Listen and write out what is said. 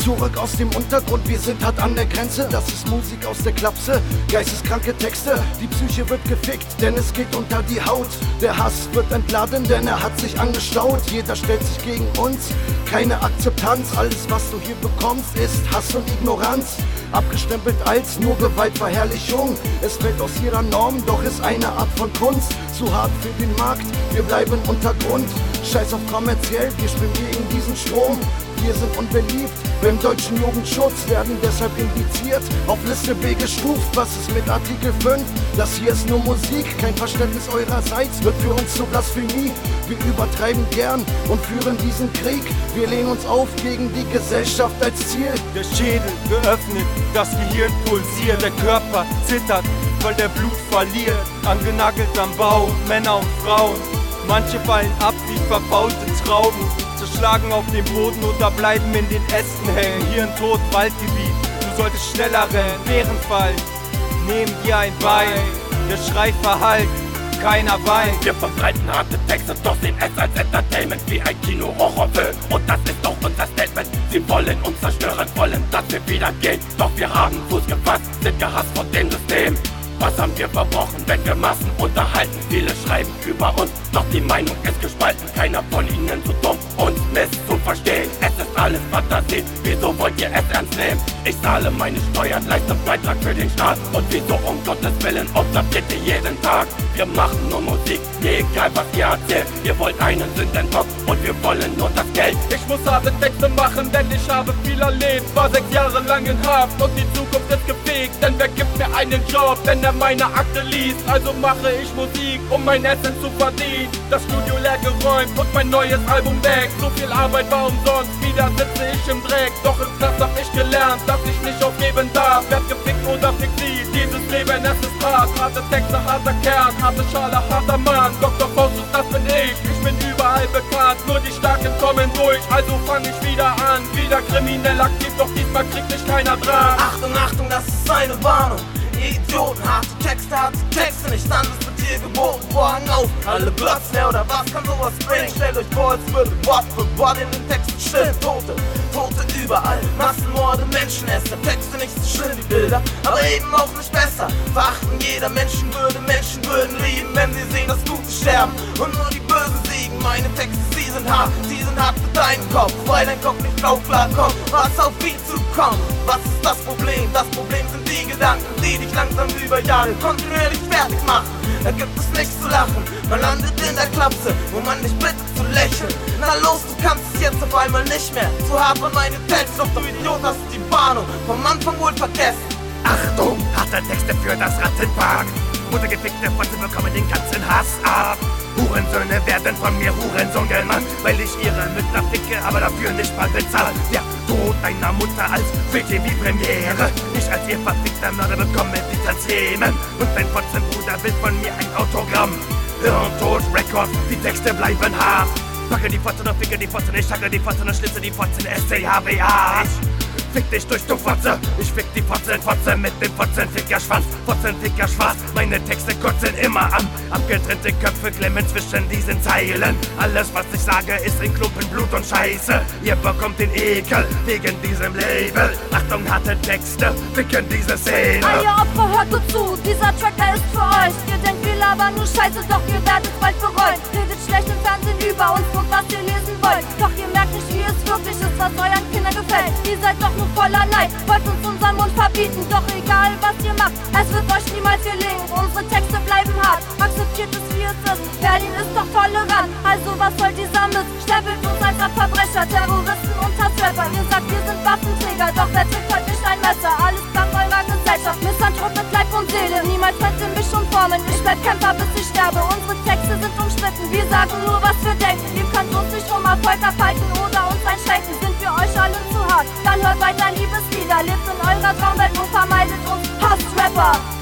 Zurück aus dem Untergrund, wir sind hart an der Grenze. Das ist Musik aus der Klapse, geisteskranke Texte. Die Psyche wird gefickt, denn es geht unter die Haut. Der Hass wird entladen, denn er hat sich angestaut. Jeder stellt sich gegen uns, keine Akzeptanz. Alles was du hier bekommst ist Hass und Ignoranz. Abgestempelt als nur Gewaltverherrlichung. Es fällt aus jeder Norm, doch ist eine Art von Kunst zu hart für den Markt, wir bleiben Untergrund. Scheiß auf kommerziell, wir schwimmen gegen diesen Strom. Wir sind unbeliebt beim deutschen Jugendschutz, werden deshalb indiziert, auf Liste B gestuft. Was ist mit Artikel 5? Das hier ist nur Musik, kein Verständnis eurerseits wird für uns zur Blasphemie. Wir übertreiben gern und führen diesen Krieg. Wir lehnen uns auf gegen die Gesellschaft als Ziel. Der Schädel geöffnet, das Gehirn pulsiert, der Körper zittert, weil der Blut verliert. Angenagelt am Bau, Männer und Frauen, manche fallen ab wie verfaulte Trauben, zerschlagen auf dem Boden oder bleiben in den Ästen hängen. Hier ein Tod, Waldgebiet, du solltest schneller rennen. Bärenfall, nehmen dir ein Bein, der Schrei verhallt, keiner weint. Wir verbreiten harte Texte, doch sehen es als Entertainment wie ein Kino-Horrorfilm. Und das ist doch unser Statement. Sie wollen uns zerstören, wollen, dass wir wieder gehen. Doch wir haben Fuß gefasst, sind gehasst von dem System. Was haben wir verbrochen, wenn wir Massen unterhalten? Viele schreiben über uns, doch die Meinung ist gespalten. Keiner von ihnen so dumm, uns misszuverstehen. Es ist alles Fantasie, wieso wollt ihr es ernst nehmen? Ich zahle meine Steuern, leiste Beitrag für den Staat. Und wieso um Gottes Willen observiert ihr jeden Tag? Wir machen nur Musik, mir egal was ihr erzählt. Ihr wollt einen Sündenbock und wir wollen nur das Geld. Ich muss harte Texte machen, denn ich habe viel erlebt. War 6 Jahre lang in Haft und die Zukunft ist gefegt. Denn wer gibt mir einen Job, wenn er meine Akte liest? Also mache ich Musik, um mein Essen zu verdienen. Das Studio leer geräumt und mein neues Album weg. So viel Arbeit war umsonst, wieder sitze ich im Dreck. Doch im Knast hab ich gelernt, dass ich nicht aufgeben darf. Werd gefickt oder fixiert, dieses Leben es ist hart. Harte Texte, harter Kern, harte Schale, harter Mann. Dr. Faustus, das bin ich bin überall bekannt. Nur die Starken kommen durch, also fang ich wieder an. Wieder kriminell aktiv, doch diesmal kriegt mich keiner dran. Achtung, Achtung, das ist eine Warnung. Ihr Idioten, harte Texte, nicht anders wird hier geboten. Vorhang auf, alle glotzen, oder was kann sowas bringen? Stellt euch vor, als würde Wort für Wort in den Texten stimmen. Tote überall, Massenmorde, Menschenesser. Texte nicht so schön wie Bilder, aber eben auch nicht besser. Verachten jeder Menschenwürde, Menschen würden lieben, wenn sie sehen, dass Gute sterben und nur die Bösen siegen. Meine Texte, sie sind hart für deinen Kopf, weil dein Kopf nicht drauf klarkommt, was auf ihn zukommt. Was ist das Problem? Das Problem sind die Gedanken, die dich langsam über Jahre kontinuierlich fertig machen. Da gibt es nichts zu lachen, man landet in der Klapse, wo man dich bittet zu lächeln. Na los, du kannst es jetzt auf einmal nicht mehr. Zu hart war meine Texte, doch du Idiot hast die Warnung vom Anfang wohl vergessen. Achtung, harte Texte für das Rattenpark. Muttergefickte Fotze bekommen den ganzen Hass ab. Hurensöhne werden von mir Hurensohn genannt, weil ich ihre Mütter ficke, aber dafür nicht mal bezahle. Der Tod deiner Mutter als Free-TV-Premiere. Ich als ihr verfickter Mörder bekomme die Tanzthemen. Und dein Fotzenbruder will von mir ein Autogramm. Hirntod, Record, die Texte bleiben hart. Packe die Fotzen und ficke die Fotzen, ich schacke die Fotzen und schlitze die Fotzen, SCHWA. Fick dich durch, du Fotze, ich fick die Fotze mit dem Fotzenfickerschwanz. Fotzenficker-Schwarz, meine Texte kotzen immer an. Abgetrennte Köpfe klemmen zwischen diesen Zeilen. Alles was ich sage ist in Klumpen Blut und Scheiße. Ihr bekommt den Ekel wegen diesem Label. Achtung, harte Texte, ficken diese Szene. Ihr Opfer, hört gut zu, dieser Track, der ist für euch. Ihr denkt, wir labern nur Scheiße, doch ihr werdet bald bereuen. Redet schlecht im Fernsehen über uns, guckt, was ihr lesen wollt. Doch ihr merkt nicht, wie es wirklich ist, was euren Kindern gefällt. Ihr seid doch nur voller Neid, wollt uns unseren Mund verbieten. Doch egal, was ihr macht, es wird euch niemals gelingen. Unsere Texte bleiben hart, akzeptiert es, wie es ist. Berlin ist doch tolerant, also was soll dieser Mist? Stempelt uns als Verbrecher, Terroristen und Hassrapper. Ihr sagt, wir sind Waffenträger, doch wer trägt heute nicht ein Messer? Alles dank eurer Gesellschaft, Misanthrop mit Leib und Seele. Niemals könnt ihr mich umformen, ich bleib Kämpfer, bis ich sterbe. Unsere Texte sind umstritten, wir sagen nur, was wir denken. Ihr könnt uns nicht um Erfolg abhalten oder uns einschränken. Sind wir euch alle zu hart, dann hört weiter Liebeslieder. Lebt in eurer Traumwelt und vermeidet uns Hassrapper.